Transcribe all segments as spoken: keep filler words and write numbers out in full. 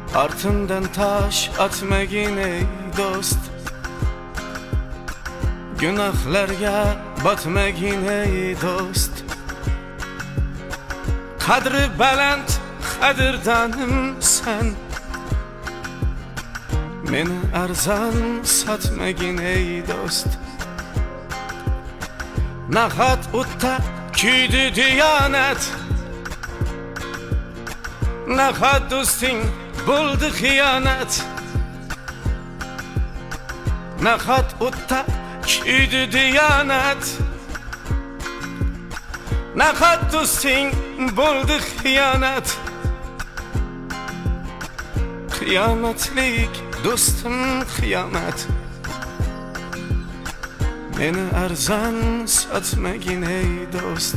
Artından taş atmagin ey dost, günahlarga batmagin ey dost. Qadri baland qadrdanim sen, meni arzon sotmagin ey dost. Nahot o'tda kuydi diyonat, nahot do'sting bo'ldi xiyonat. Nahot o'tda kuydi diyonat, nahot do'sting bo'ldi xiyonat. Qiyomatlik do'stim qiyomat, meni arzon sotmagin ey dost.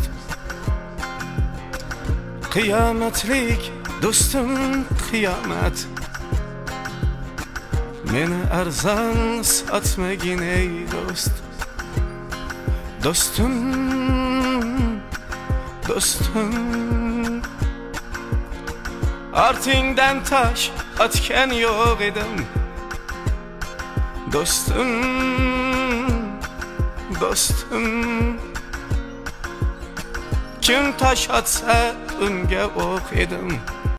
Qiyomatlik do'stim qiyomat, meni arzon sotmagin ey dost. Do'stim, do'stim, ortingdan tosh otgan yo'q edim. Do'stim, do'stim, kim tosh otsa unga o'q edim.